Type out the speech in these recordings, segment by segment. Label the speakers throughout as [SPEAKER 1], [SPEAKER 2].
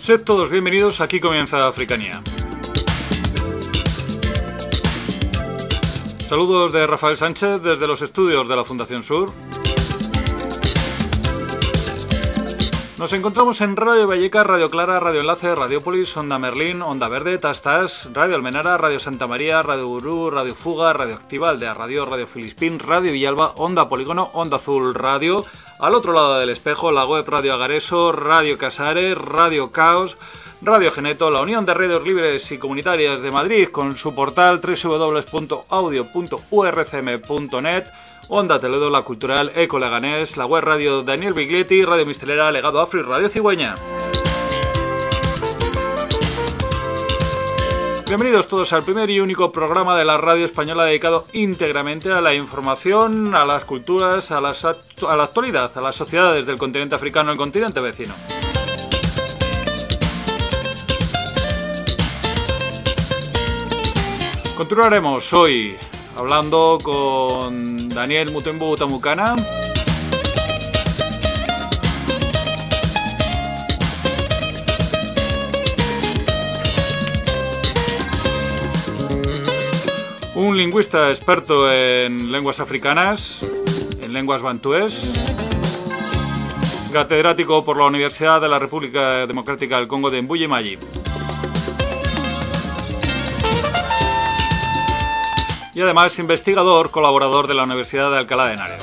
[SPEAKER 1] Sed todos bienvenidos, aquí comienza Africanía. Saludos de Rafael Sánchez desde los estudios de la Fundación Sur. Nos encontramos en Radio Vallecas, Radio Clara, Radio Enlace, Radiopolis, Onda Merlín, Onda Verde, Tastas, Radio Almenara, Radio Santa María, Radio Gurú, Radio Fuga, Radio Activa, Aldea Radio, Radio Filispín, Radio Villalba, Onda Polígono, Onda Azul Radio, al otro lado del espejo, la web Radio Agareso, Radio Casares, Radio Caos, Radio Geneto, la Unión de Redes Libres y Comunitarias de Madrid con su portal www.audio.urcm.net, Onda Toledo, La Cultural, Eco Leganés, la web Radio Daniel Biglietti, Radio Mistelera, Legado Afro y Radio Cigüeña. Bienvenidos todos al primer y único programa de la radio española dedicado íntegramente a la información, a las culturas, a la actualidad, a las sociedades del continente africano, el continente vecino. Continuaremos hoy hablando con Daniel Mutombo Utamukana, un lingüista experto en lenguas africanas, en lenguas bantúes, catedrático por la Universidad de la República Democrática del Congo de Mbuji-Mayi. Y además investigador, colaborador de la Universidad de Alcalá de Henares.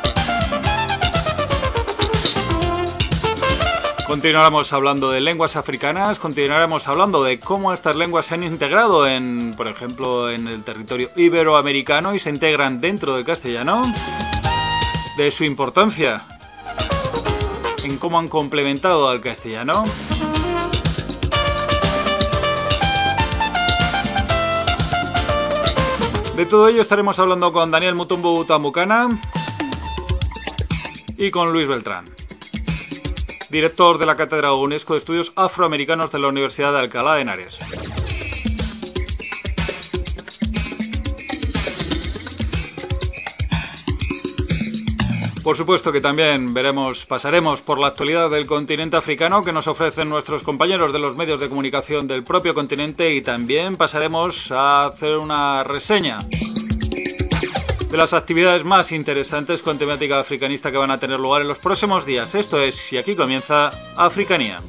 [SPEAKER 1] Continuaremos hablando de lenguas africanas, continuaremos hablando de cómo estas lenguas se han integrado por ejemplo, en el territorio iberoamericano y se integran dentro del castellano, de su importancia en cómo han complementado al castellano. De todo ello estaremos hablando con Daniel Mutombo Utamukana y con Luis Beltrán, director de la Cátedra UNESCO de Estudios Afroamericanos de la Universidad de Alcalá de Henares. Por supuesto que también pasaremos por la actualidad del continente africano que nos ofrecen nuestros compañeros de los medios de comunicación del propio continente, y también pasaremos a hacer una reseña de las actividades más interesantes con temática africanista que van a tener lugar en los próximos días. Esto es, y aquí comienza Africanía.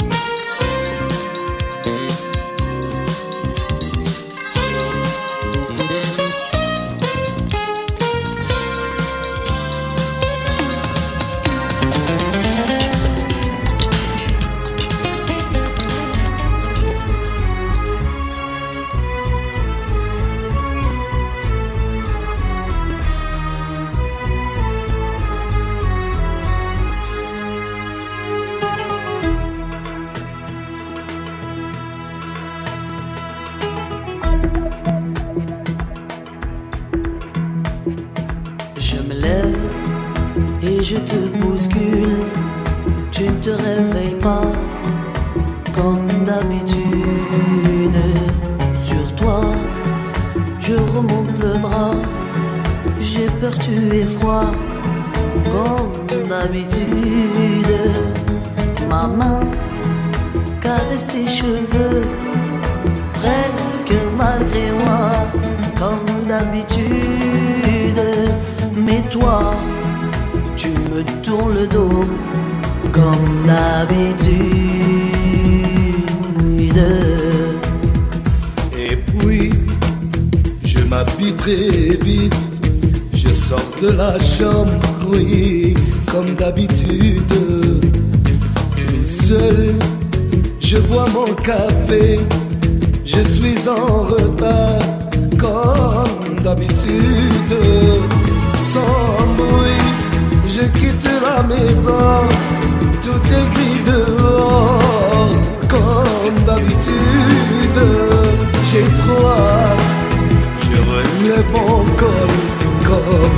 [SPEAKER 2] Je te bouscule, tu ne te réveilles pas comme d'habitude. Sur toi, je remonte le drap, j'ai peur, tu es froid comme d'habitude. Ma main caresse tes cheveux, presque malgré moi comme d'habitude. Mais toi, tu me tournes le dos comme d'habitude.
[SPEAKER 3] Et puis, je m'habille très vite, je sors de la chambre, oui, comme d'habitude. Tout seul, je bois mon café, je suis en retard comme d'habitude. Sans bruit, je quitte la maison, tout est gris dehors, comme d'habitude. J'ai froid, je relève mon col, comme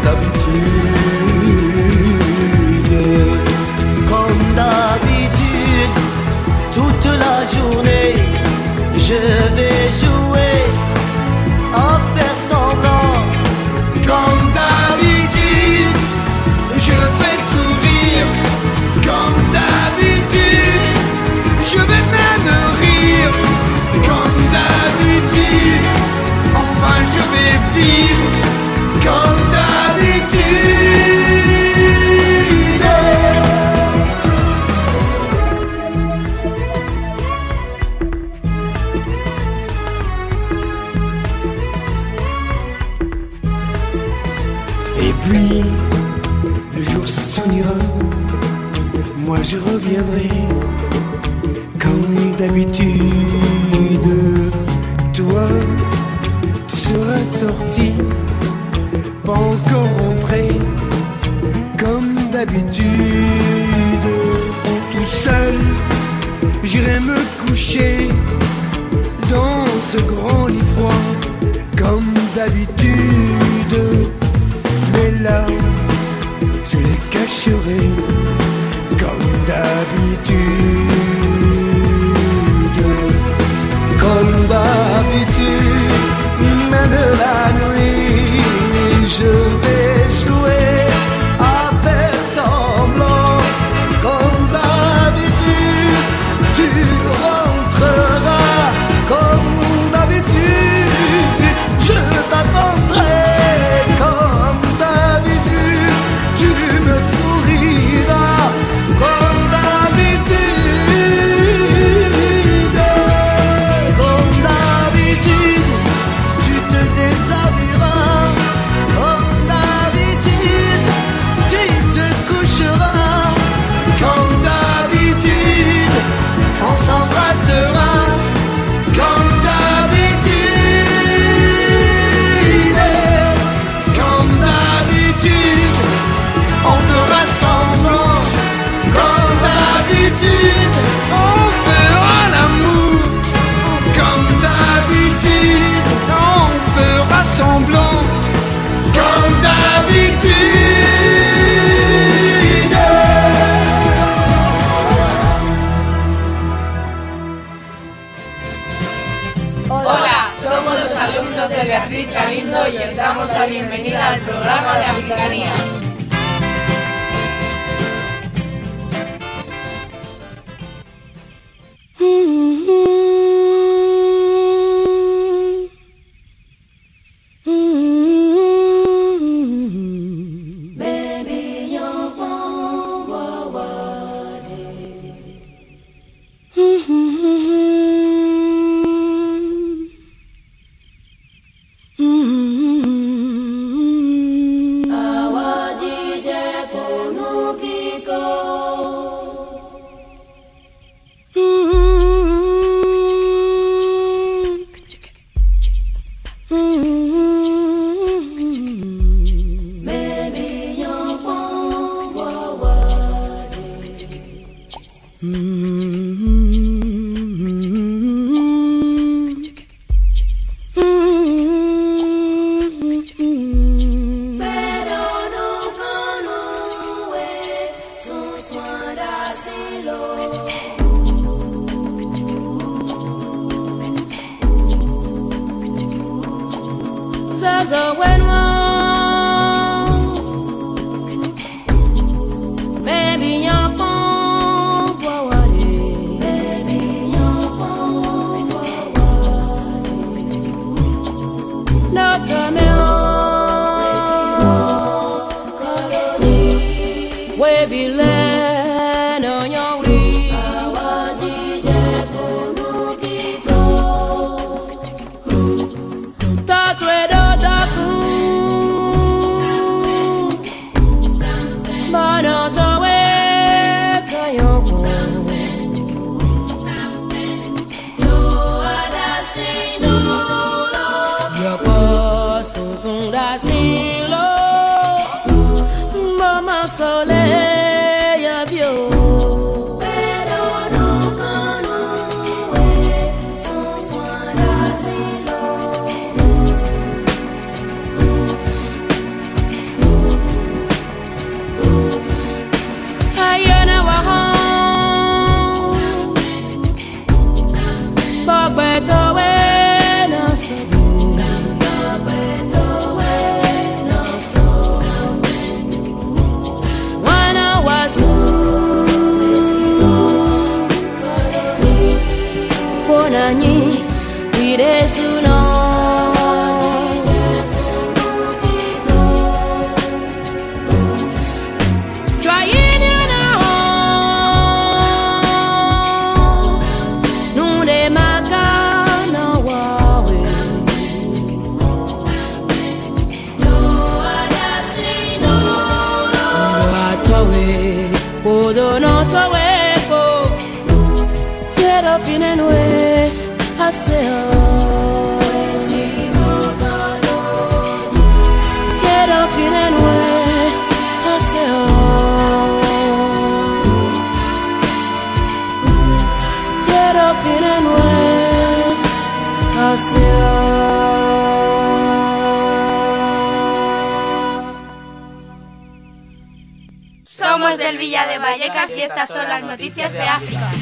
[SPEAKER 3] d'habitude.
[SPEAKER 2] Comme d'habitude, toute la journée, je vais jouer en faire semblant. Comme d'habitude, je fais sourire. Comme d'habitude, je
[SPEAKER 4] reviendrai comme d'habitude. Toi, tu seras sorti, pas encore rentré comme d'habitude. Tout seul, j'irai me coucher dans ce grand lit froid comme d'habitude. Mais là, je les cacherai comme d'habitude.
[SPEAKER 3] Comme d'habitude, même la nuit, je vais jouer à faire semblant. Comme d'habitude, tu rentreras. Comme d'habitude, je t'attendrai. Comme d'habitude, tu me souriras. Comme d'habitude, comme d'habitude, tu te déshabilleras. Comme d'habitude, tu te coucheras. Comme d'habitude, on s'embrassera. Comme d'habitude, comme d'habitude, on fera semblant. Comme d'habitude,
[SPEAKER 4] On fera l'amour comme d'habitude, on fera semblant
[SPEAKER 3] comme d'habitude.
[SPEAKER 5] Hola, somos los alumnos de Beatriz Galindo y os damos la bienvenida al programa de Africanía.
[SPEAKER 6] Tatwe do taku
[SPEAKER 5] Somos del Villa de Vallecas y estas son las noticias de África.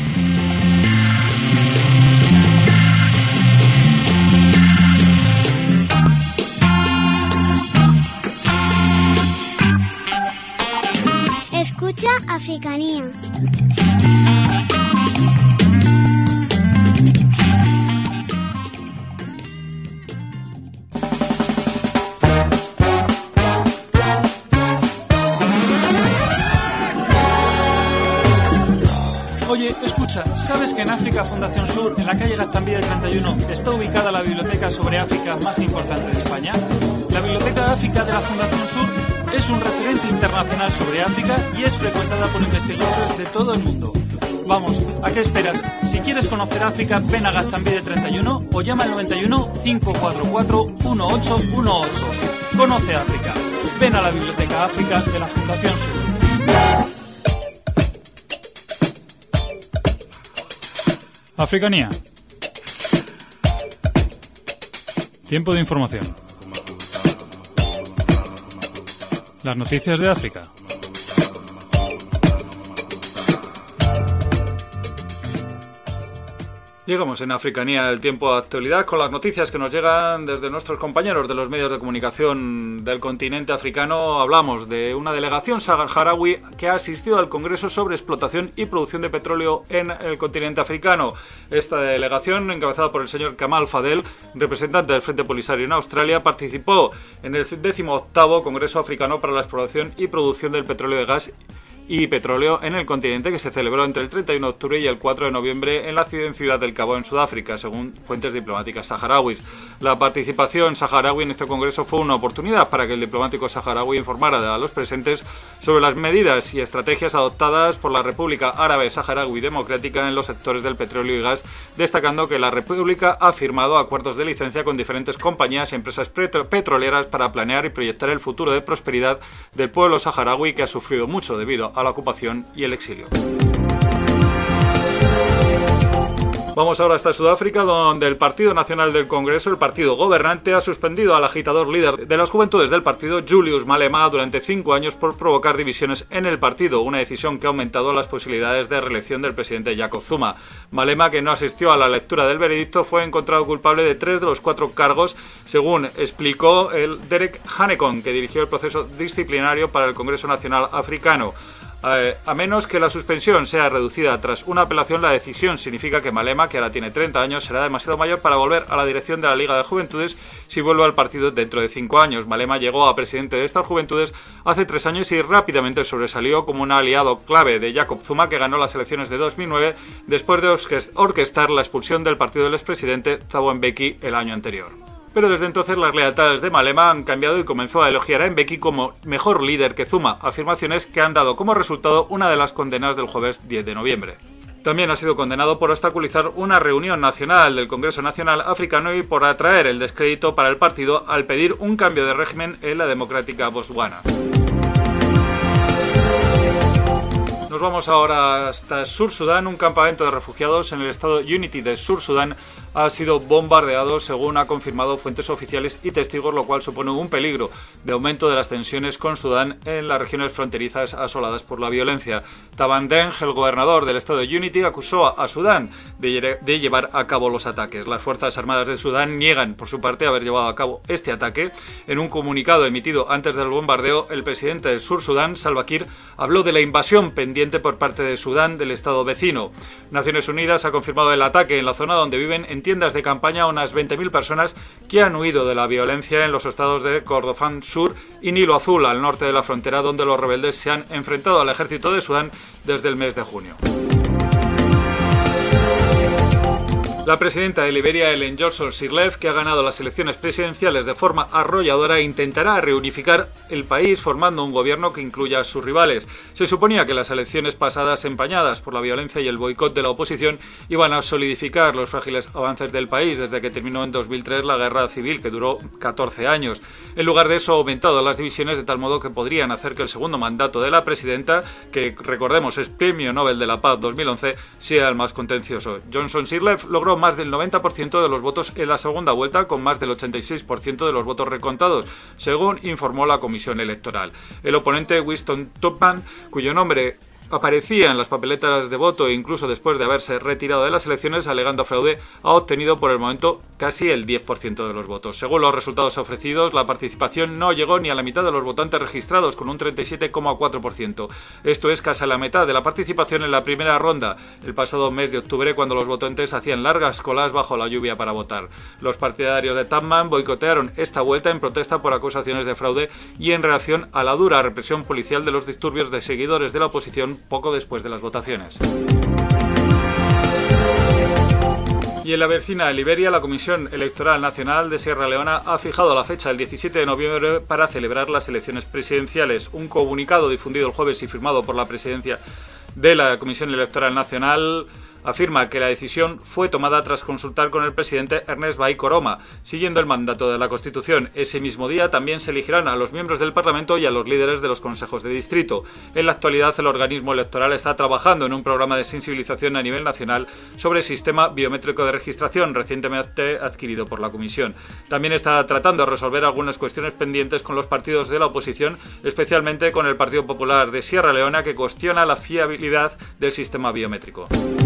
[SPEAKER 6] Escucha Africanía.
[SPEAKER 1] Oye, escucha, ¿sabes que en África Fundación Sur, en la calle Gaztambide 31, está ubicada la biblioteca sobre África más importante de España? La Biblioteca de África de la Fundación Sur es un referente internacional sobre África y es frecuentada por investigadores de todo el mundo. Vamos, ¿a qué esperas? Si quieres conocer África, ven a Gaztambide 31 o llama al 91 544 1818. Conoce África. Ven a la Biblioteca África de la Fundación Sur. Africanía. Tiempo de información. Las noticias de África. Llegamos en Africanía, el tiempo de actualidad, con las noticias que nos llegan desde nuestros compañeros de los medios de comunicación del continente africano. Hablamos de una delegación saharaui que ha asistido al Congreso sobre explotación y producción de petróleo en el continente africano. Esta delegación, encabezada por el señor Kamal Fadel, representante del Frente Polisario en Australia, participó en el 18º Congreso Africano para la Exploración y Producción del Petróleo, de Gas y Petróleo en el continente, que se celebró entre el 31 de octubre y el 4 de noviembre en la Ciudad del Cabo, en Sudáfrica, según fuentes diplomáticas saharauis. La participación saharaui en este congreso fue una oportunidad para que el diplomático saharaui informara a los presentes sobre las medidas y estrategias adoptadas por la República Árabe Saharaui Democrática en los sectores del petróleo y gas, destacando que la República ha firmado acuerdos de licencia con diferentes compañías y empresas petroleras para planear y proyectar el futuro de prosperidad del pueblo saharaui, que ha sufrido mucho debido a la ocupación y el exilio. Vamos ahora hasta Sudáfrica, donde el Partido Nacional del Congreso, el partido gobernante, ha suspendido al agitador líder de las juventudes del partido, Julius Malema, durante 5 años por provocar divisiones en el partido, una decisión que ha aumentado las posibilidades de reelección del presidente Jacob Zuma. Malema, que no asistió a la lectura del veredicto, fue encontrado culpable de 3 de los 4 cargos, según explicó el Derek Hanekon, que dirigió el proceso disciplinario para el Congreso Nacional Africano. A menos que la suspensión sea reducida tras una apelación, la decisión significa que Malema, que ahora tiene 30 años, será demasiado mayor para volver a la dirección de la Liga de Juventudes si vuelve al partido dentro de 5 años. Malema llegó a presidente de estas juventudes hace 3 años y rápidamente sobresalió como un aliado clave de Jacob Zuma, que ganó las elecciones de 2009 después de orquestar la expulsión del partido del expresidente Thabo Mbeki el año anterior. Pero desde entonces las lealtades de Malema han cambiado y comenzó a elogiar a Mbeki como mejor líder que Zuma, afirmaciones que han dado como resultado una de las condenas del jueves 10 de noviembre. También ha sido condenado por obstaculizar una reunión nacional del Congreso Nacional Africano y por atraer el descrédito para el partido al pedir un cambio de régimen en la democrática Botswana. Nos vamos ahora hasta Sur Sudán. Un campamento de refugiados en el estado Unity de Sur Sudán ha sido bombardeado, según ha confirmado fuentes oficiales y testigos, lo cual supone un peligro de aumento de las tensiones con Sudán en las regiones fronterizas asoladas por la violencia. Taban Deng, el gobernador del estado de Unity, acusó a Sudán de llevar a cabo los ataques. Las Fuerzas Armadas de Sudán niegan, por su parte, haber llevado a cabo este ataque. En un comunicado emitido antes del bombardeo, el presidente del Sur Sudán, Salva Kiir, habló de la invasión pendiente por parte de Sudán del estado vecino. Naciones Unidas ha confirmado el ataque en la zona donde viven en tiendas de campaña unas 20.000 personas que han huido de la violencia en los estados de Kordofán Sur y Nilo Azul, al norte de la frontera, donde los rebeldes se han enfrentado al ejército de Sudán desde el mes de junio. La presidenta de Liberia, Ellen Johnson Sirleaf, que ha ganado las elecciones presidenciales de forma arrolladora, intentará reunificar el país formando un gobierno que incluya a sus rivales. Se suponía que las elecciones pasadas, empañadas por la violencia y el boicot de la oposición, iban a solidificar los frágiles avances del país desde que terminó en 2003 la guerra civil, que duró 14 años. En lugar de eso, ha aumentado las divisiones de tal modo que podrían hacer que el segundo mandato de la presidenta, que recordemos es Premio Nobel de la Paz 2011, sea el más contencioso. Johnson Sirleaf logró más del 90% de los votos en la segunda vuelta, con más del 86% de los votos recontados, según informó la Comisión Electoral. El oponente, Winston Tubman, cuyo nombre aparecía en las papeletas de voto e incluso después de haberse retirado de las elecciones alegando fraude, ha obtenido por el momento casi el 10% de los votos. Según los resultados ofrecidos, la participación no llegó ni a la mitad de los votantes registrados, con un 37,4%. Esto es casi la mitad de la participación en la primera ronda, el pasado mes de octubre, cuando los votantes hacían largas colas bajo la lluvia para votar. Los partidarios de Tubman boicotearon esta vuelta en protesta por acusaciones de fraude y en reacción a la dura represión policial de los disturbios de seguidores de la oposición poco después de las votaciones. Y en la vecina de Liberia, la Comisión Electoral Nacional de Sierra Leona ha fijado la fecha del 17 de noviembre para celebrar las elecciones presidenciales. Un comunicado difundido el jueves y firmado por la presidencia de la Comisión Electoral Nacional afirma que la decisión fue tomada tras consultar con el presidente Ernest Bai Koroma, siguiendo el mandato de la Constitución. Ese mismo día también se elegirán a los miembros del Parlamento y a los líderes de los consejos de distrito. En la actualidad, el organismo electoral está trabajando en un programa de sensibilización a nivel nacional sobre el sistema biométrico de registración, recientemente adquirido por la Comisión. También está tratando de resolver algunas cuestiones pendientes con los partidos de la oposición, especialmente con el Partido Popular de Sierra Leona, que cuestiona la fiabilidad del sistema biométrico.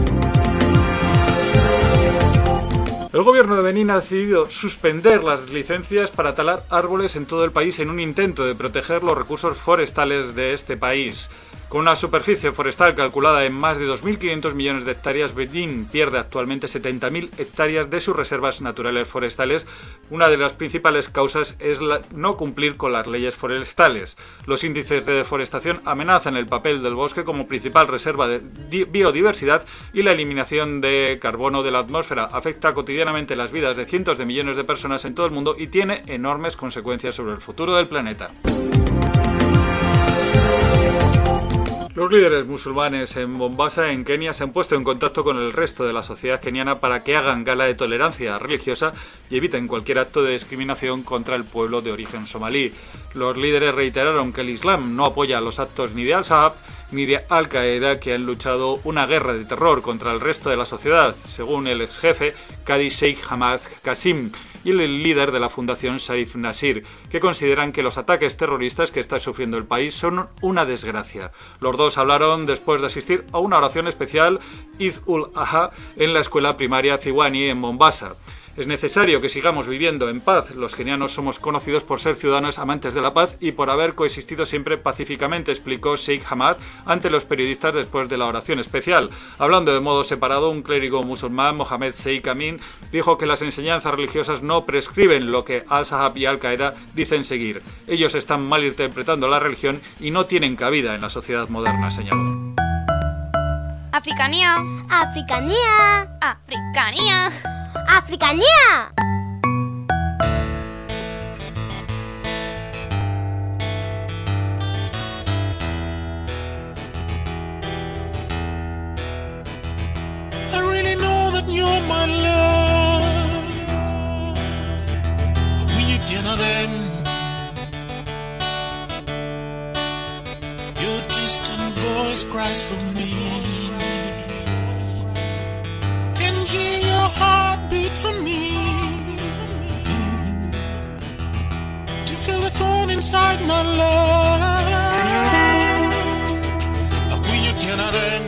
[SPEAKER 1] El gobierno de Benín ha decidido suspender las licencias para talar árboles en todo el país en un intento de proteger los recursos forestales de este país. Con una superficie forestal calculada en más de 2.500 millones de hectáreas, Benín pierde actualmente 70.000 hectáreas de sus reservas naturales forestales. Una de las principales causas es no cumplir con las leyes forestales. Los índices de deforestación amenazan el papel del bosque como principal reserva de biodiversidad y la eliminación de carbono de la atmósfera afecta cotidianamente las vidas de cientos de millones de personas en todo el mundo y tiene enormes consecuencias sobre el futuro del planeta. Los líderes musulmanes en Mombasa, en Kenia, se han puesto en contacto con el resto de la sociedad keniana para que hagan gala de tolerancia religiosa y eviten cualquier acto de discriminación contra el pueblo de origen somalí. Los líderes reiteraron que el Islam no apoya los actos ni de Al-Shabaab ni de Al-Qaeda, que han luchado una guerra de terror contra el resto de la sociedad, según el ex jefe Qadi Sheikh Ahmad Qasim y el líder de la Fundación Sharif Nasir, que consideran que los ataques terroristas que está sufriendo el país son una desgracia. Los dos hablaron después de asistir a una oración especial Eid-ul-Adha en la escuela primaria Ziwani en Mombasa. Es necesario que sigamos viviendo en paz. Los kenianos somos conocidos por ser ciudadanos amantes de la paz y por haber coexistido siempre pacíficamente, explicó Sheikh Ahmad ante los periodistas después de la oración especial. Hablando de modo separado, un clérigo musulmán, Mohamed Sheikh Amin, dijo que las enseñanzas religiosas no prescriben lo que Al-Shabaab y Al-Qaeda dicen seguir. Ellos están malinterpretando la religión y no tienen cabida en la sociedad moderna, señaló.
[SPEAKER 6] Africanía.
[SPEAKER 7] Africanía.
[SPEAKER 6] Africanía.
[SPEAKER 7] Africanía.
[SPEAKER 3] I really know that you're my love. When you cannot end, your distant voice cries for me. Can hear your heartbeat for me. To feel the thorn inside my love. When you cannot end.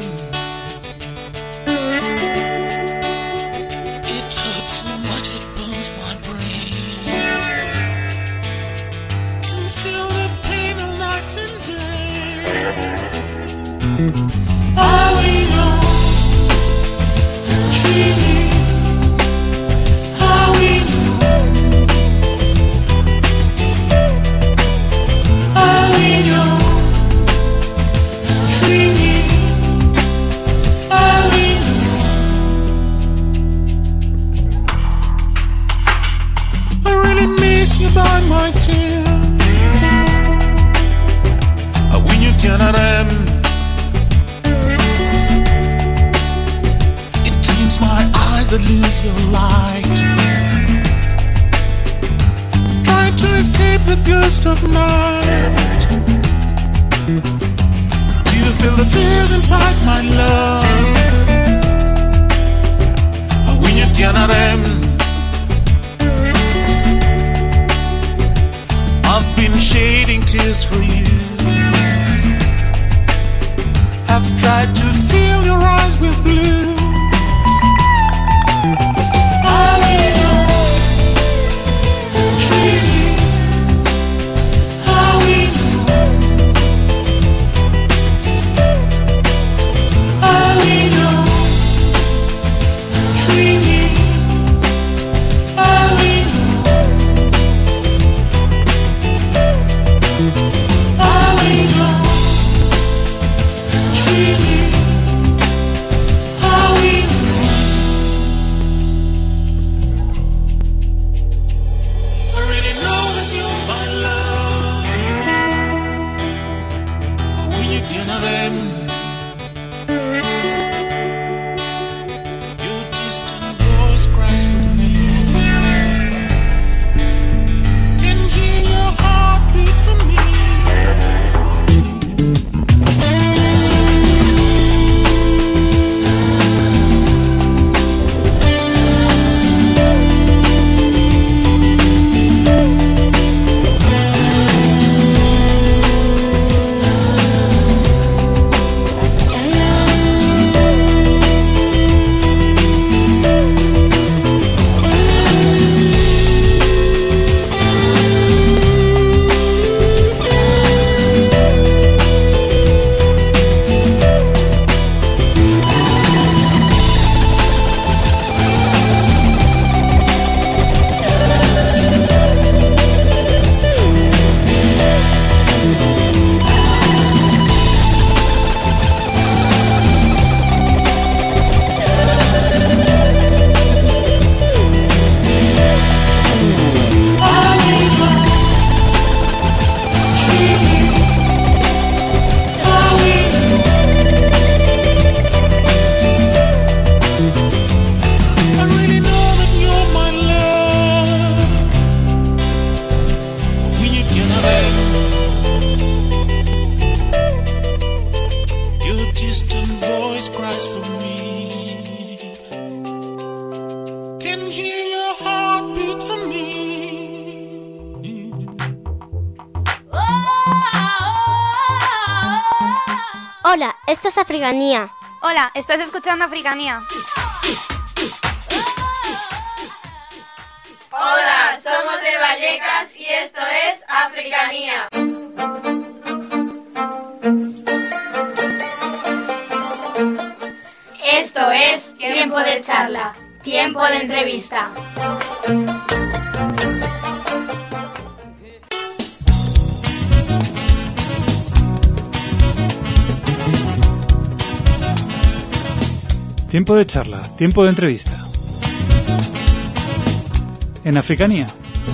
[SPEAKER 3] All we know, truly, all we know, all eyes that lose your light, trying to escape the ghost of night. Do you feel the fears inside, my love? When I've been shedding tears for you. I've tried to fill your eyes with blue.
[SPEAKER 7] Hola, esto es Africanía.
[SPEAKER 6] Hola, estás escuchando Africanía.
[SPEAKER 5] Hola, somos de Vallecas y esto es Africanía. Esto es Tiempo de Charla, Tiempo de Entrevista.
[SPEAKER 1] Tiempo de charla, tiempo de entrevista. En Africanía.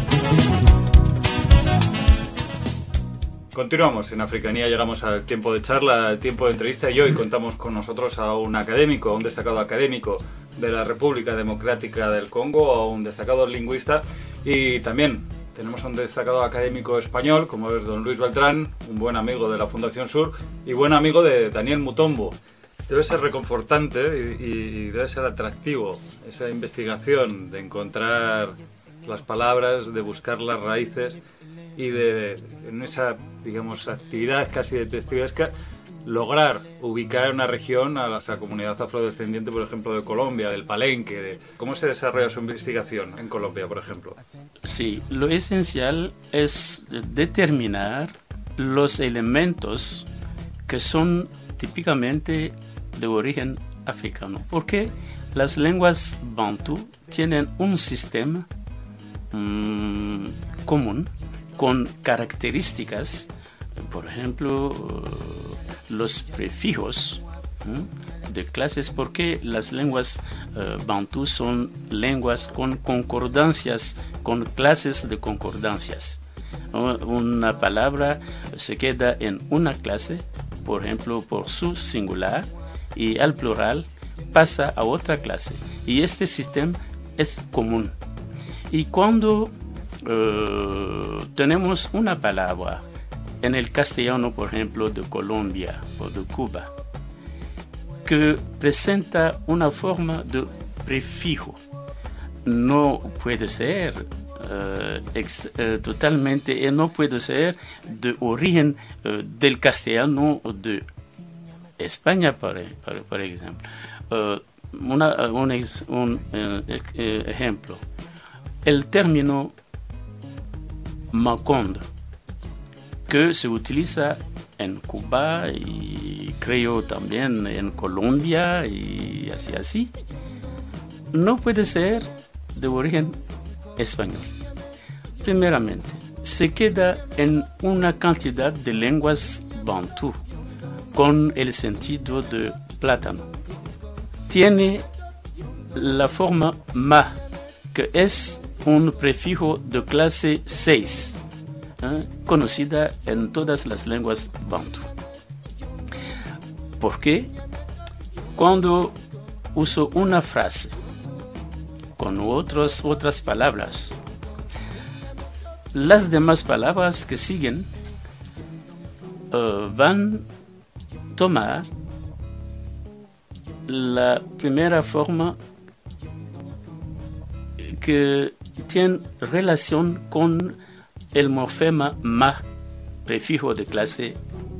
[SPEAKER 1] Continuamos en Africanía, llegamos al tiempo de charla, al tiempo de entrevista y hoy contamos con nosotros a un académico, a un destacado académico de la República Democrática del Congo, a un destacado lingüista y también tenemos a un destacado académico español como es don Luis Beltrán, un buen amigo de la Fundación Sur y buen amigo de Daniel Mutombo. Debe ser reconfortante y debe ser atractivo esa investigación de encontrar las palabras, de buscar las raíces y de, en esa, digamos, actividad casi detectivesca, lograr ubicar una región a la comunidad afrodescendiente, por ejemplo, de Colombia, del Palenque. De ¿cómo se desarrolla su investigación en Colombia, por ejemplo?
[SPEAKER 8] Sí, lo esencial es determinar los elementos que son típicamente de origen africano, porque las lenguas bantú tienen un sistema común con características, por ejemplo, los prefijos de clases, porque las lenguas bantú son lenguas con concordancias, con clases de concordancias. Una palabra se queda en una clase, por ejemplo, por su singular, y al plural pasa a otra clase y este sistema es común. Y cuando tenemos una palabra en el castellano, por ejemplo, de Colombia o de Cuba, que presenta una forma de prefijo, no puede ser totalmente, no puede ser de origen del castellano de España, por ejemplo. Un ejemplo, el término Macondo, que se utiliza en Cuba y creo también en Colombia y así, no puede ser de origen español. Primeramente, se queda en una cantidad de lenguas bantú con el sentido de plátano. Tiene la forma ma, que es un prefijo de clase 6, conocida en todas las lenguas bantú. ¿Por qué? Cuando uso una frase con otras palabras, las demás palabras que siguen van a tomar la primera forma que tiene relación con el morfema ma, prefijo de clase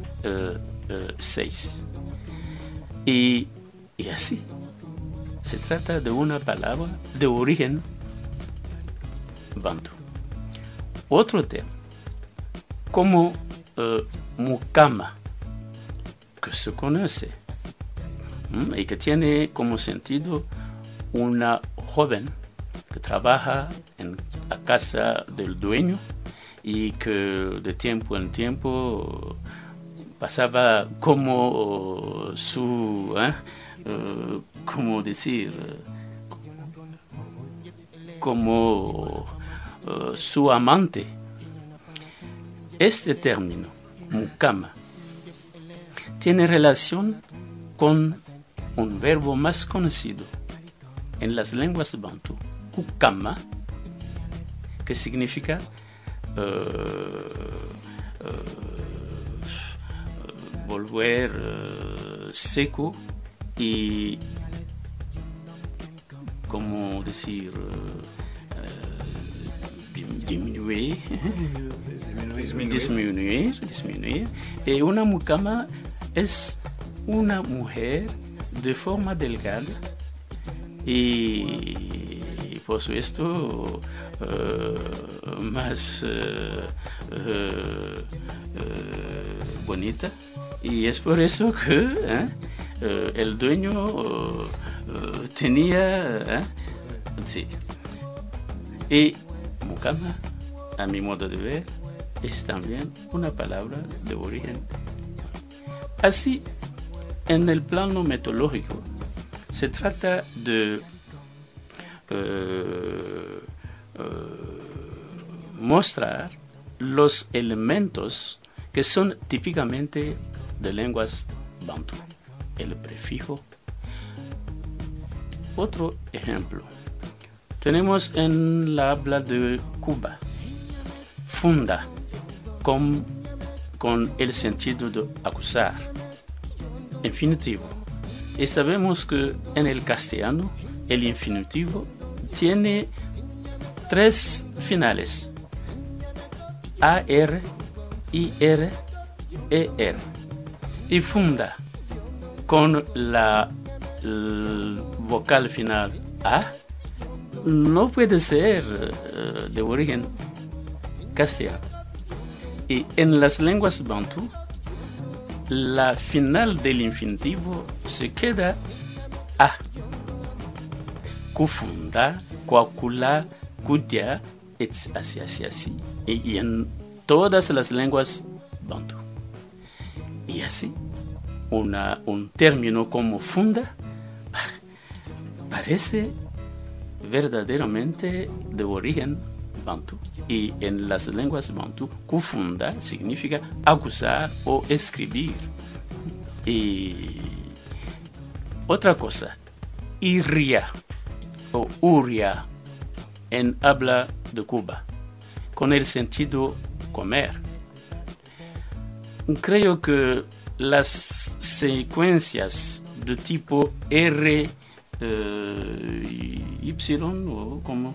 [SPEAKER 8] 6. Y así, se trata de una palabra de origen bantú. Otro tema, como mucama, que se conoce y que tiene como sentido una joven que trabaja en la casa del dueño y que de tiempo en tiempo pasaba como su, ¿cómo decir? Como su amante. Este término, mucama, tiene relación con un verbo más conocido en las lenguas bantú, kukama, que significa volver seco y, ¿cómo decir? Disminuir. Y una mucama es una mujer de forma delgada y por supuesto más bonita, y es por eso que el dueño tenía sí. Y mucama, a mi modo de ver, es también una palabra de origen. Así, en el plano metodológico, se trata de mostrar los elementos que son típicamente de lenguas bantú, el prefijo. Otro ejemplo, tenemos en la habla de Cuba, funda, con el sentido de acusar, infinitivo. Y sabemos que en el castellano el infinitivo tiene 3 finales: AR, IR, ER. Y funda con la vocal final A no puede ser de origen castellano. Y en las lenguas bantú, la final del infinitivo se queda A. Kufunda, kwakula, kudia, así. Y en todas las lenguas bantú. Y así, un término como funda parece verdaderamente de origen bantú. Y en las lenguas bantú, kufunda significa acusar o escribir. Y otra cosa, iria o uria en habla de Cuba, con el sentido comer. Creo que las secuencias de tipo R, Y o como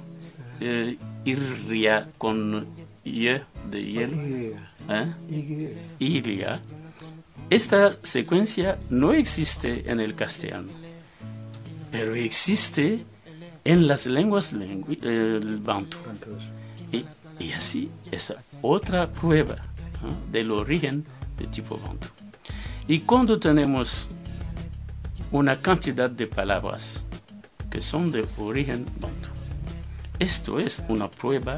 [SPEAKER 8] iria con Y de hielo, iria. Esta secuencia no existe en el castellano, pero existe en las lenguas bantu. Y así es otra prueba, ¿no?, del origen de tipo bantu. Y cuando tenemos una cantidad de palabras que son de origen bantu, esto es una prueba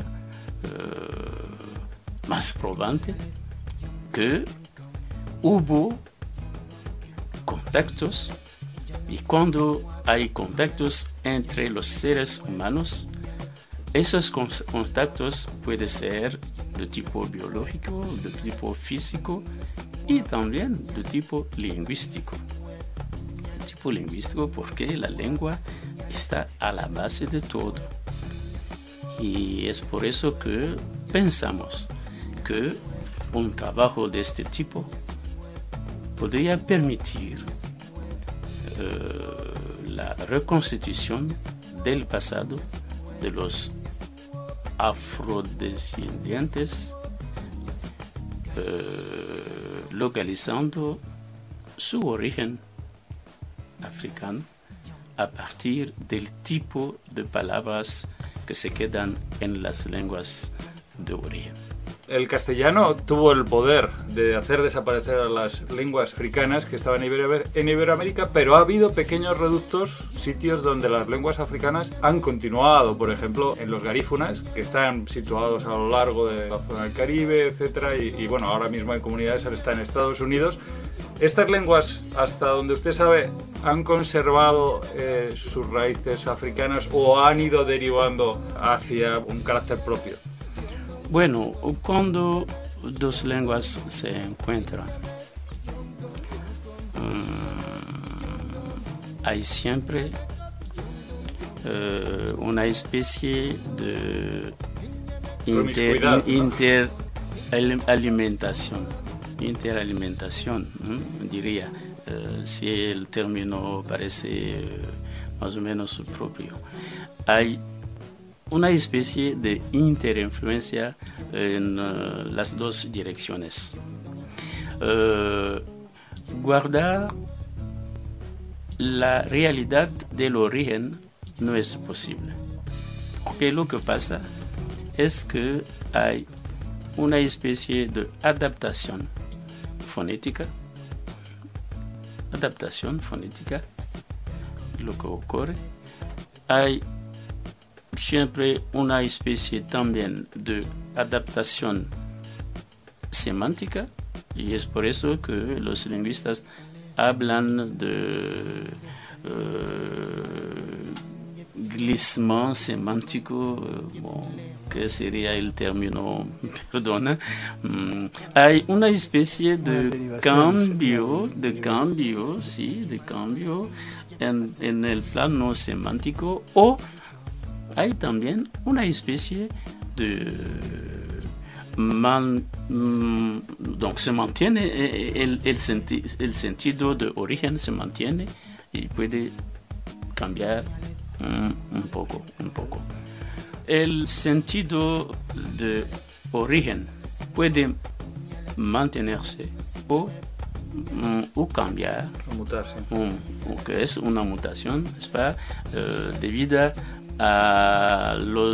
[SPEAKER 8] más probante que hubo contactos, y cuando hay contactos entre los seres humanos, esos contactos pueden ser de tipo biológico, de tipo físico y también de tipo lingüístico. De tipo lingüístico porque la lengua está a la base de todo. Y es por eso que pensamos que un trabajo de este tipo podría permitir la reconstitución del pasado de los afrodescendientes, localizando su origen africano a partir del tipo de palabras que se quedan en las lenguas de origen.
[SPEAKER 1] El castellano tuvo el poder de hacer desaparecer a las lenguas africanas que estaban en Iberoamérica, pero ha habido pequeños reductos, sitios donde las lenguas africanas han continuado, por ejemplo, en los garífunas, que están situados a lo largo de la zona del Caribe, etcétera, y bueno, ahora mismo hay comunidades que están en Estados Unidos. Estas lenguas, hasta donde usted sabe, ¿han conservado sus raíces africanas o han ido derivando hacia un carácter propio?
[SPEAKER 8] Bueno, cuando dos lenguas se encuentran, hay siempre una especie de interalimentación, diría, si el término parece más o menos propio. Hay una especie de interinfluencia en las dos direcciones. Guardar la realidad del origen no es posible, porque lo que pasa es que hay una especie de adaptación fonética. Lo que ocurre, hay siempre una especie también de adaptación semántica, y es por eso que los lingüistas hablan de glissement semántico, que sería el término, perdona. Hay una especie de cambio en el plano semántico, o hay también una especie de donc se mantiene el sentido de origen, se mantiene y puede cambiar un poco. El sentido de origen puede mantenerse o cambiar,
[SPEAKER 1] O mutarse.
[SPEAKER 8] Que es una mutación, es para debido a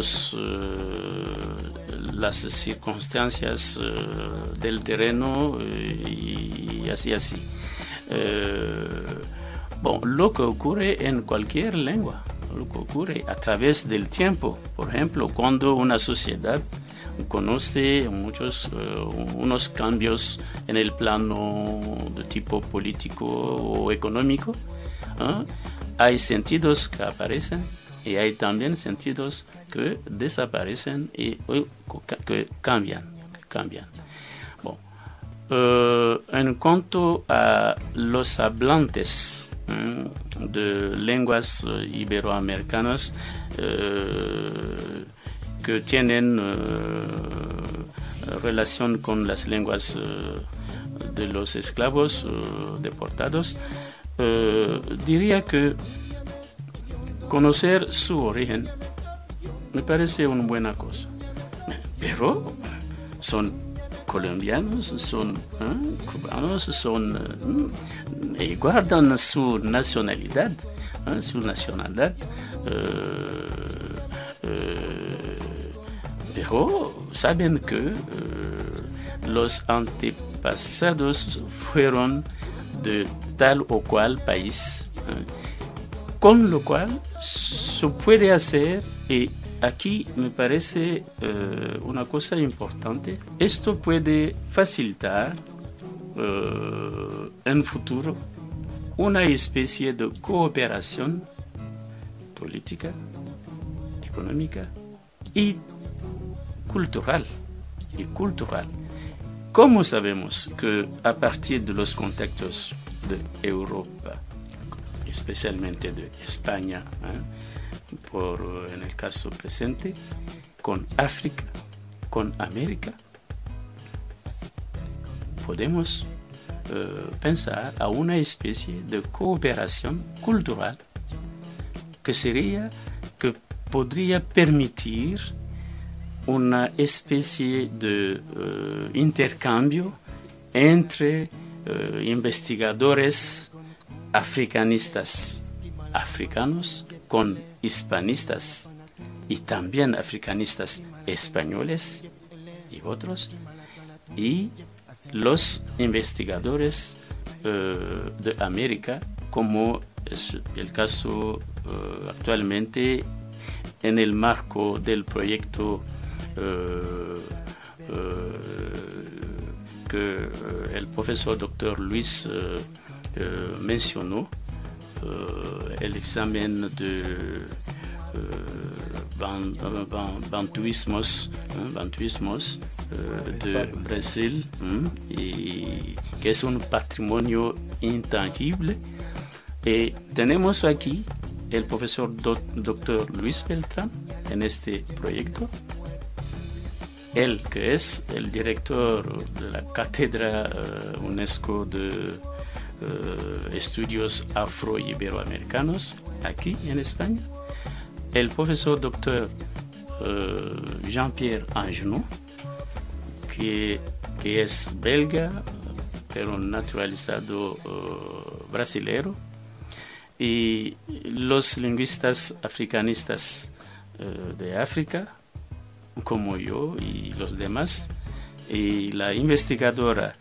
[SPEAKER 8] las circunstancias del terreno y así. Lo que ocurre en cualquier lengua, lo que ocurre a través del tiempo, por ejemplo, cuando una sociedad conoce unos cambios en el plano de tipo político o económico, hay sentidos que aparecen y hay también sentidos que desaparecen y que cambian. En cuanto a los hablantes de lenguas iberoamericanas que tienen relación con las lenguas de los esclavos deportados, diría que conocer su origen me parece una buena cosa. Pero son colombianos, son cubanos, y guardan su nacionalidad, pero saben que los antepasados fueron de tal o cual país, con lo cual se puede hacer, y aquí me parece una cosa importante, esto puede facilitar en futuro una especie de cooperación política, económica y cultural. ¿Cómo sabemos que a partir de los contactos de Europa, especialmente de España, en el caso presente, con África, con América, podemos pensar a una especie de cooperación cultural que podría permitir una especie de intercambio entre investigadores africanos con hispanistas y también africanistas españoles y otros, y los investigadores de América, como es el caso actualmente en el marco del proyecto que el profesor Dr. Luis mencionó, el examen de bantuismos de Brasil, y que es un patrimonio intangible. Tenemos aquí el profesor Dr. Luis Beltrán en este proyecto, él que es el director de la Cátedra UNESCO de Estudios Afro-Iberoamericanos aquí en España, el profesor Dr. Jean-Pierre Angenot, que es belga, pero naturalizado brasilero, y los lingüistas africanistas de África, como yo y los demás, y la investigadora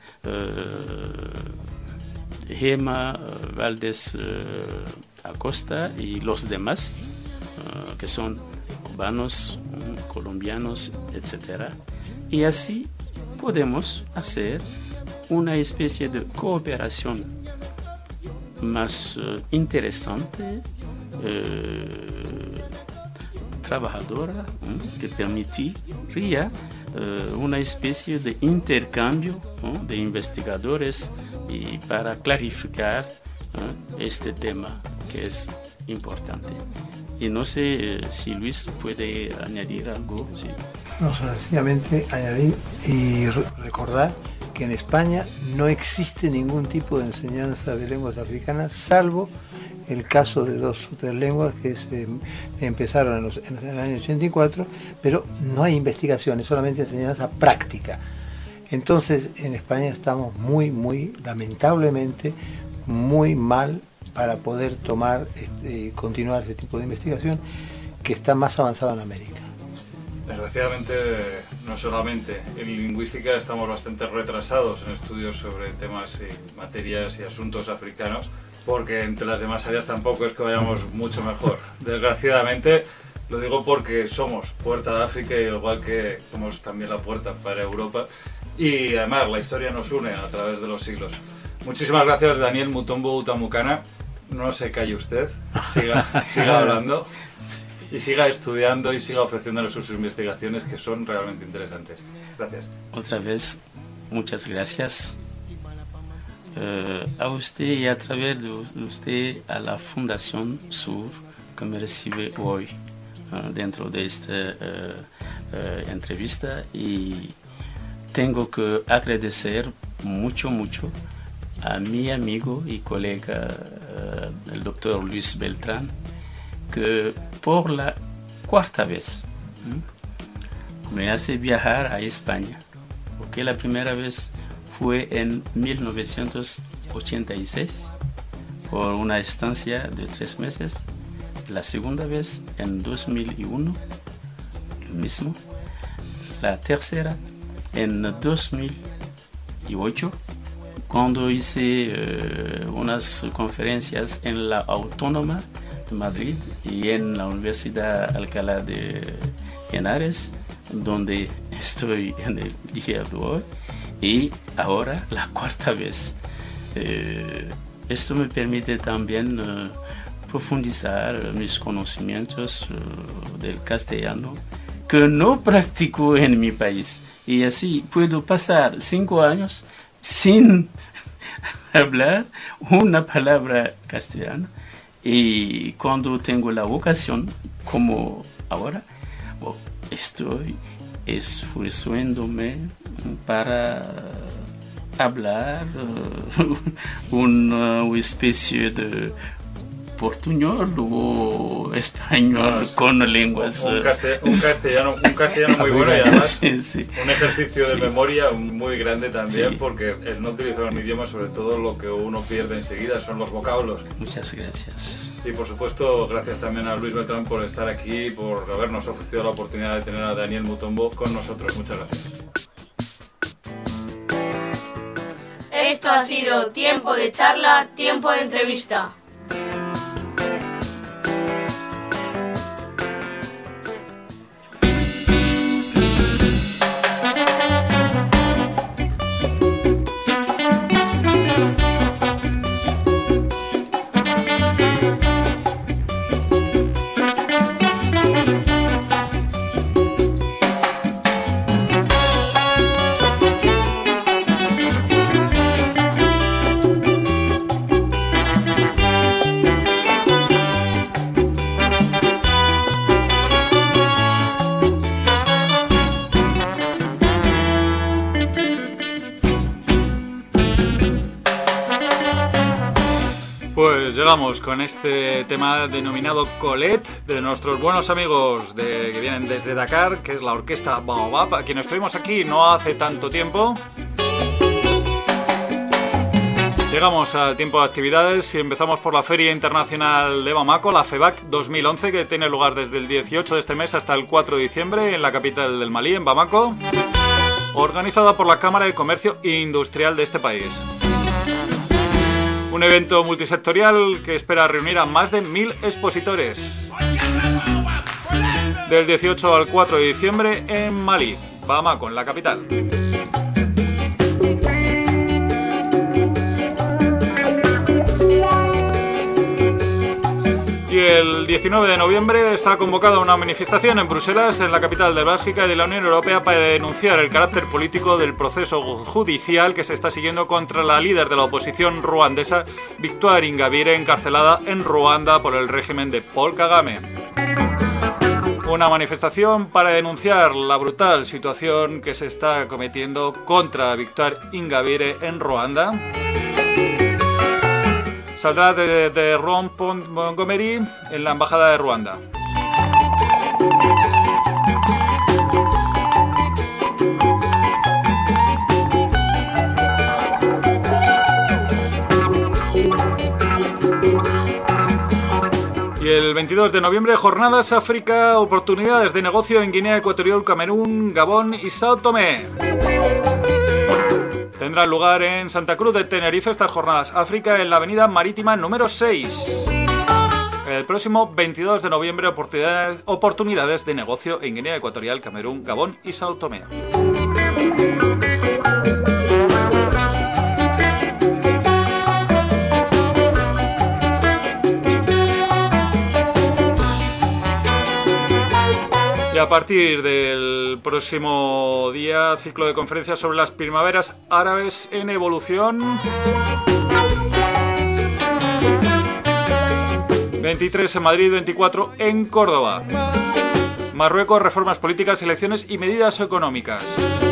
[SPEAKER 8] Gema Valdés Acosta y los demás, que son cubanos, colombianos, etc. Y así podemos hacer una especie de cooperación más interesante, trabajadora, que permitiría una especie de intercambio de investigadores y para clarificar este tema que es importante. Y no sé si Luis puede añadir algo. Sí.
[SPEAKER 9] No, sencillamente añadir y recordar que en España no existe ningún tipo de enseñanza de lenguas africanas, salvo el caso de 2 o 3 lenguas que empezaron en el año 84, pero no hay investigaciones, solamente enseñanza práctica. Entonces en España estamos muy lamentablemente, muy mal para poder continuar este tipo de investigación que está más avanzada en América.
[SPEAKER 1] Desgraciadamente, no solamente en lingüística estamos bastante retrasados en estudios sobre temas y materias y asuntos africanos, porque entre las demás áreas tampoco es que vayamos mucho mejor. Desgraciadamente, lo digo porque somos puerta de África, igual que somos también la puerta para Europa, y además la historia nos une a través de los siglos. Muchísimas gracias, Daniel Mutombo Utamukana. No se calle usted, siga hablando y siga estudiando y siga ofreciéndonos sus investigaciones, que son realmente interesantes. Gracias.
[SPEAKER 8] Otra vez, muchas gracias a usted y a través de usted a la Fundación Sur que me recibe hoy dentro de esta entrevista, y tengo que agradecer mucho a mi amigo y colega el doctor Luis Beltrán, que por la cuarta vez me hace viajar a España, porque la primera vez fue en 1986 por una estancia de 3 meses, la segunda vez en 2001, lo mismo, la tercera en 2008, cuando hice unas conferencias en la Autónoma de Madrid y en la Universidad Alcalá de Henares, donde estoy en el día de hoy, y ahora la cuarta vez. Esto me permite también profundizar mis conocimientos del castellano, que no practico en mi país, y así puedo pasar 5 años sin hablar una palabra castellana, y cuando tengo la vocación, como ahora, estoy esforzándome para hablar una especie de portuñol o español con lenguas.
[SPEAKER 1] Un castellano muy bueno, y además
[SPEAKER 8] sí.
[SPEAKER 1] Un ejercicio de memoria muy grande también, porque el no utilizar un idioma, sobre todo lo que uno pierde enseguida son los vocablos.
[SPEAKER 8] Muchas gracias.
[SPEAKER 1] Y por supuesto, gracias también a Luis Beltrán por estar aquí, por habernos ofrecido la oportunidad de tener a Daniel Mutombo con nosotros. Muchas gracias.
[SPEAKER 5] Esto ha sido Tiempo de Charla, Tiempo de Entrevista.
[SPEAKER 1] Pues llegamos con este tema denominado Colette, de nuestros buenos amigos que vienen desde Dakar, que es la orquesta Baobab, a quienes estuvimos aquí no hace tanto tiempo. Llegamos al tiempo de actividades y empezamos por la Feria Internacional de Bamako, la FEBAC 2011, que tiene lugar desde el 18 de este mes hasta el 4 de diciembre en la capital del Malí, en Bamako, organizada por la Cámara de Comercio Industrial de este país. Un evento multisectorial que espera reunir a más de 1000 expositores. Del 18 al 4 de diciembre en Malí, Bamako, en la capital. Y el 19 de noviembre está convocada una manifestación en Bruselas, en la capital de Bélgica y de la Unión Europea, para denunciar el carácter político del proceso judicial que se está siguiendo contra la líder de la oposición ruandesa, Victoire Ingabire, encarcelada en Ruanda por el régimen de Paul Kagame. Una manifestación para denunciar la brutal situación que se está cometiendo contra Victoire Ingabire en Ruanda. Saldrá de Ron-Montgomery en la Embajada de Ruanda. Y el 22 de noviembre, Jornadas África, oportunidades de negocio en Guinea Ecuatorial, Camerún, Gabón y Sao Tomé. Tendrán lugar en Santa Cruz de Tenerife estas Jornadas África, en la avenida marítima número 6. El próximo 22 de noviembre, oportunidades de negocio en Guinea Ecuatorial, Camerún, Gabón y Sao Tomé. Y a partir del próximo día, ciclo de conferencias sobre las primaveras árabes en evolución. 23 en Madrid, 24 en Córdoba. Marruecos, reformas políticas, elecciones y medidas económicas.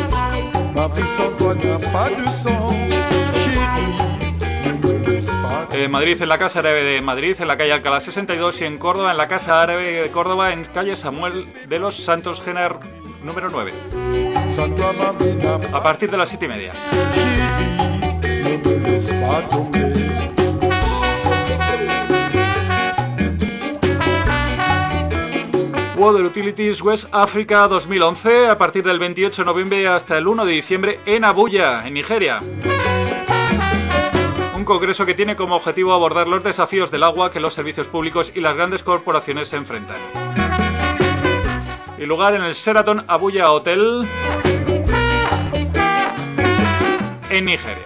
[SPEAKER 1] En Madrid, en la Casa Árabe de Madrid, en la calle Alcalá 62, y en Córdoba, en la Casa Árabe de Córdoba, en calle Samuel de los Santos Genar, número 9. A partir de las 7:30. Water Utilities West Africa 2011, a partir del 28 de noviembre hasta el 1 de diciembre en Abuya, en Nigeria. Un congreso que tiene como objetivo abordar los desafíos del agua que los servicios públicos y las grandes corporaciones se enfrentan. Y lugar en el Sheraton Abuya Hotel en Nigeria.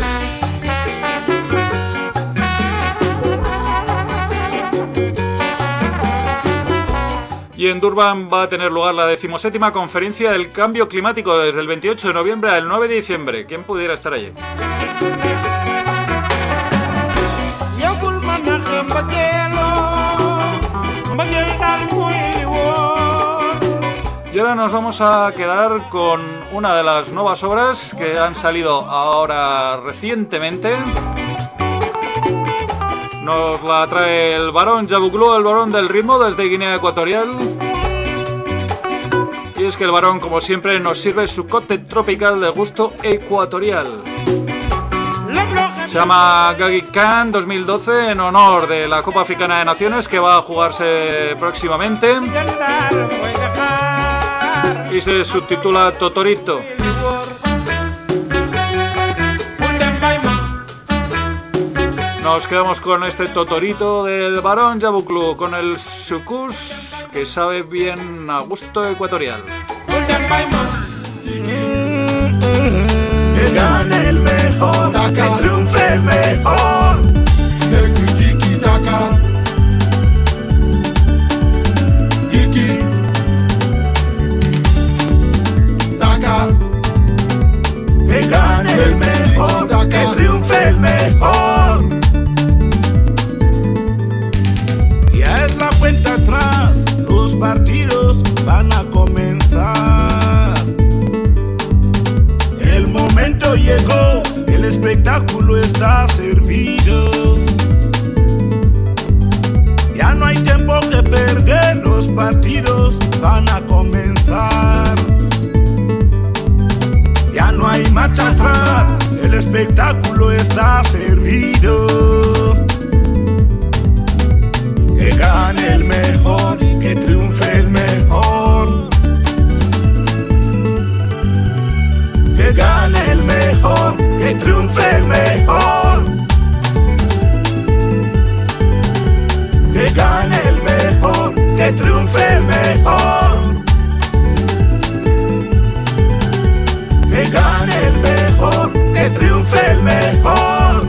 [SPEAKER 1] Y en Durban va a tener lugar la 17ª conferencia del cambio climático desde el 28 de noviembre al 9 de diciembre. ¿Quién pudiera estar allí? Y ahora nos vamos a quedar con una de las nuevas obras que han salido ahora recientemente. Nos la trae el varón Yabuglu, el varón del ritmo, desde Guinea Ecuatorial. Y es que el varón, como siempre, nos sirve su cóctel tropical de gusto ecuatorial. Se llama Gagi Khan 2012 en honor de la Copa Africana de Naciones que va a jugarse próximamente. Y se subtitula Totorito. Nos quedamos con este Totorito del varón Yabuglu, con el sucus que sabe bien a gusto ecuatorial.
[SPEAKER 10] Que gane el mejor, que triunfe el mejor. Tiki taka, tiki taka. Que gane el mejor, que triunfe el mejor. Ya es la cuenta atrás, los partidos van a comenzar. El momento llegó, el espectáculo está servido. Ya no hay tiempo que perder, los partidos van a comenzar. Ya no hay marcha atrás, el espectáculo está servido. Que gane el mejor, que triunfe el mejor. Que gane el mejor, que triunfe el mejor. Que gane el mejor, que triunfe el mejor. Que gane el mejor, que triunfe el mejor.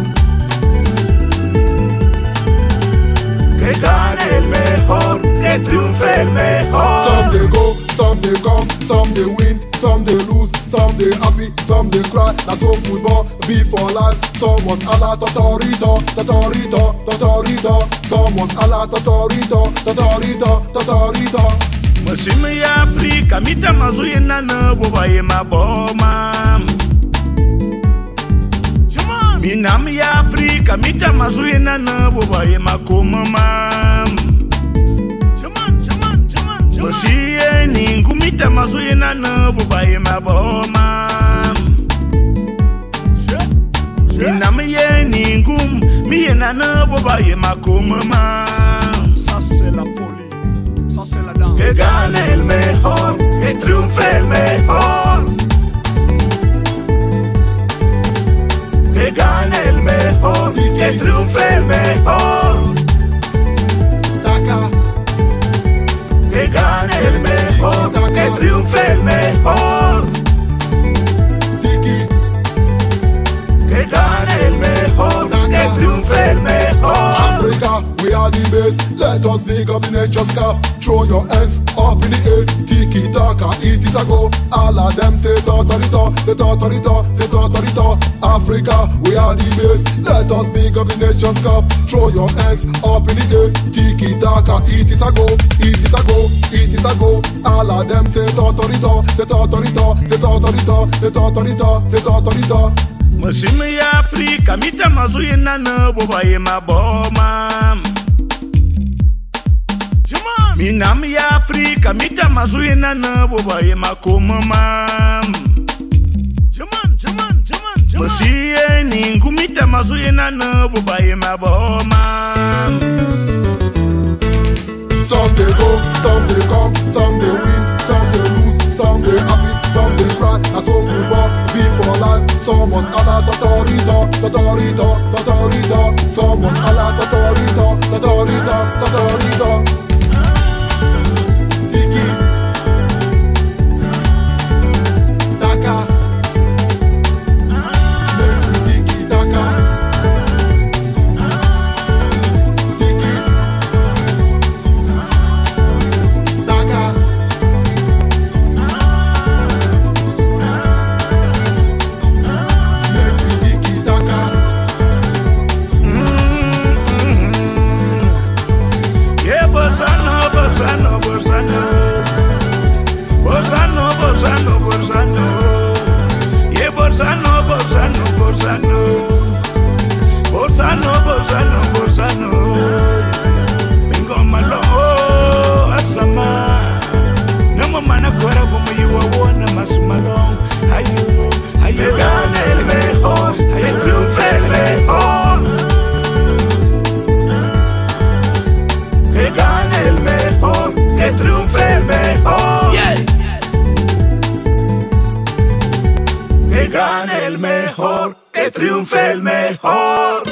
[SPEAKER 10] Que gane el mejor, que triunfe el mejor.
[SPEAKER 11] Some they go, some they come, some they win, some they lose, some they happy, some they cry. That's so football be for life. Some was a la Totorito, Totorito, Totorito. Some was a la Totorito, Totorito, Totorito.
[SPEAKER 10] Masimu ya Afrika mita mazuye nana boba ye maboma. Minam ya Afrika mita mazuye nana boba ye makoma. Masiye ningu mita mazuye nana boba ye maboma. Minam ye ningu miye nana boba ye makoma. Ça c'est la folie. Que gane el mejor, que triunfe el mejor. Que gane el mejor, que triunfe el mejor. Que gane el mejor, que triunfe el mejor. Que gane el mejor, que triunfe el mejor.
[SPEAKER 11] Africa, we are the bass. Let us big up the nature's cap. Throw your hands up in the air. Tiki taka, it is a go. All of them say totorito, say totorito, say totorito. Africa, we are the base. Let us big up the nation's cup. Throw your hands up in the air. Tiki taka, it is a go, it is a go, it is a go. All of them say totorito, say totorito, say totorito, say totorito, say totorito.
[SPEAKER 10] Masimi ya Afrika mita mazuye na boba ye maboma. Minami ya Afrika mita mazuye na boba ye makoma mam. Masiye ningu mita mazuye na boba ye maboma.
[SPEAKER 11] Some they go, some they come, some they win, some they lose, some they happy, some they cry. That's all football, be for life. Somos a la totorito, totorito, totorito. Somos a la totorito, totorito, totorito. Tiki taka, tiki taka, tiki taka.
[SPEAKER 10] Triunfe el mejor.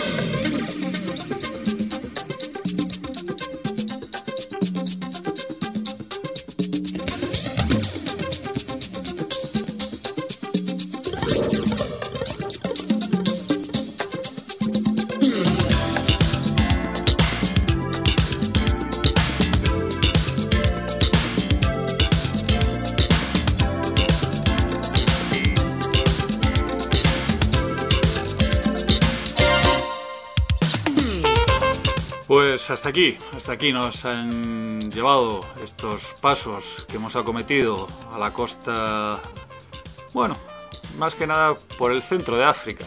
[SPEAKER 1] Pues hasta aquí nos han llevado estos pasos que hemos acometido a la costa, bueno, más que nada por el centro de África.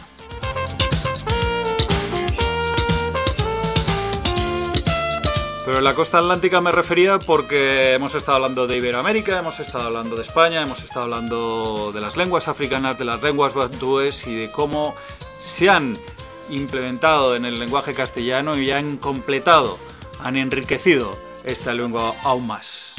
[SPEAKER 1] Pero en la costa atlántica me refería porque hemos estado hablando de Iberoamérica, hemos estado hablando de España, hemos estado hablando de las lenguas africanas, de las lenguas bantúes y de cómo se han implementado en el lenguaje castellano y han completado, han enriquecido esta lengua aún más.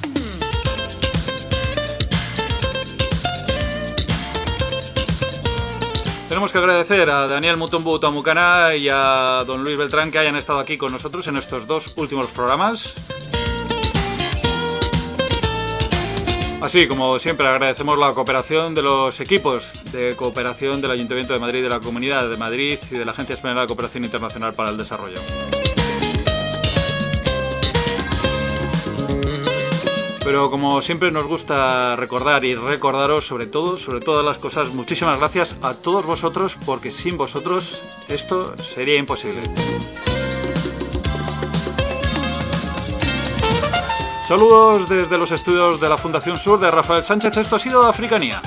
[SPEAKER 1] Tenemos que agradecer a Daniel Mutombo Tamucana y a don Luis Beltrán que hayan estado aquí con nosotros en estos dos últimos programas. Así como siempre agradecemos la cooperación de los equipos de cooperación del Ayuntamiento de Madrid, de la Comunidad de Madrid y de la Agencia Española de Cooperación Internacional para el Desarrollo. Pero como siempre nos gusta recordar y recordaros sobre todas las cosas, muchísimas gracias a todos vosotros porque sin vosotros esto sería imposible. Saludos desde los estudios de la Fundación Sur de Rafael Sánchez. Esto ha sido Africanía.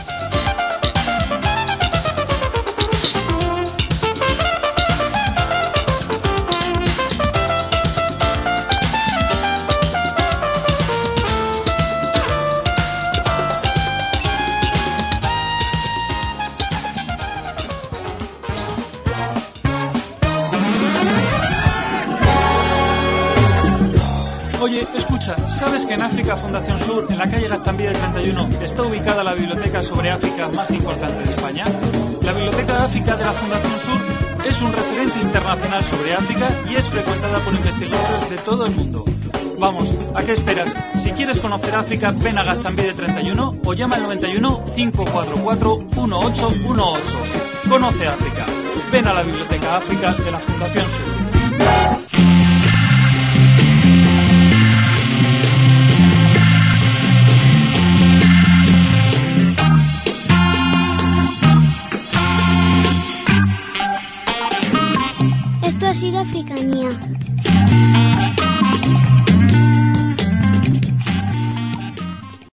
[SPEAKER 1] Oye, escucha, ¿sabes que en África Fundación Sur, en la calle Gaztambide 31, está ubicada la biblioteca sobre África más importante de España? La Biblioteca de África de la Fundación Sur es un referente internacional sobre África y es frecuentada por investigadores de todo el mundo. Vamos, ¿a qué esperas? Si quieres conocer África, ven a Gaztambide 31 o llama al 91 544 1818. Conoce África. Ven a la Biblioteca África de la Fundación Sur.
[SPEAKER 12] Africania.